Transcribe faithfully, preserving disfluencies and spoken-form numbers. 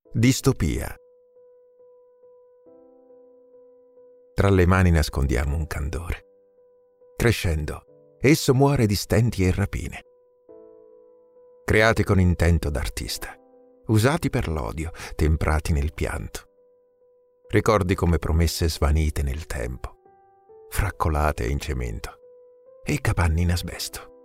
Distopia. Tra le mani nascondiamo un candore. Crescendo, esso muore di stenti e rapine. Creati con intento d'artista, usati per l'odio, temprati nel pianto. Ricordi come promesse svanite nel tempo, fraccolate in cemento e capanne in asbesto.